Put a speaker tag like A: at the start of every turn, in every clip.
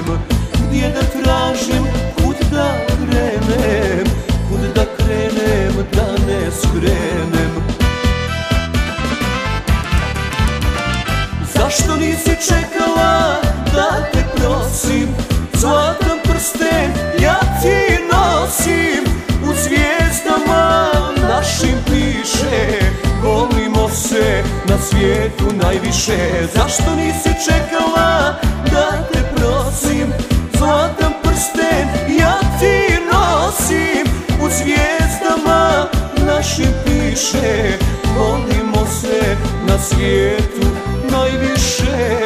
A: Gdje da tražim, kud da krenem, kud da krenem, da ne skrenem. Zašto nisi čekala da te prosim, zlatan prsten ja ti nosim. U zvijezdama našim piše, volimo se na svijetu najviše. Zašto nisi čekala da te prosim, zlatan prsten ja ti nosim. U zvijezdama našim piše, volimo se na svijetu najviše.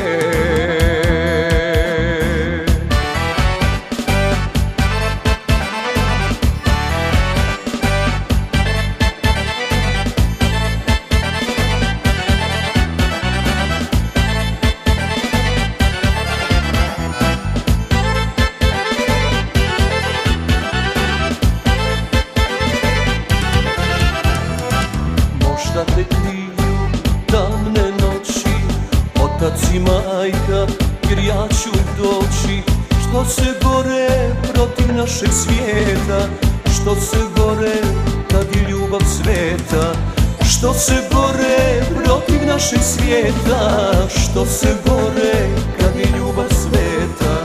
A: Možda te kriju tamne noći, otac i majka, jer ja ću doći. Što se gore protiv našeg svijeta, što se gore kad je ljubav sveta. Što se gore protiv našeg svijeta, što se gore kad je ljubav sveta.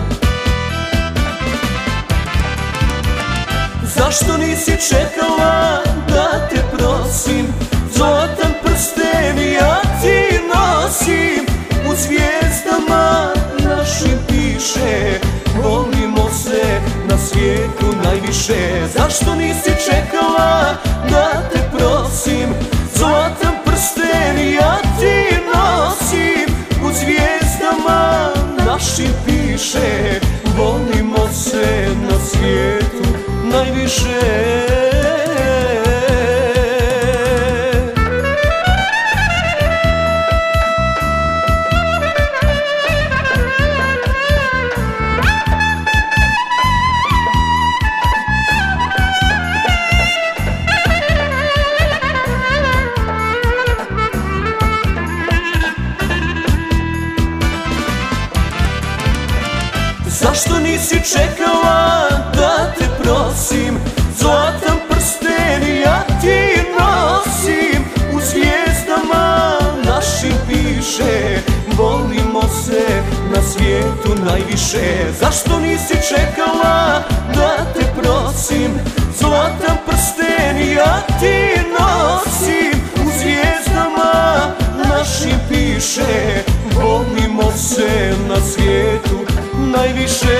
A: Zašto nisi čekala da te prosim, zlatan prsten ja ti nosim. U zvijezdama našim piše, volimo se na svijetu najviše. Zašto nisi čekala da te prosim, zlatan prsten ja ti nosim. U zvijezdama našim piše, volimo se na svijetu najviše. Zašto nisi čekala da te prosim, zlatan prsten ja ti nosim. U zvijezdama našim piše, volimo se na svijetu najviše. Zašto nisi čekala da te prosim, zlatan prsten ja ti nosim. U zvijezdama našim piše, volimo se na svijetu najviše.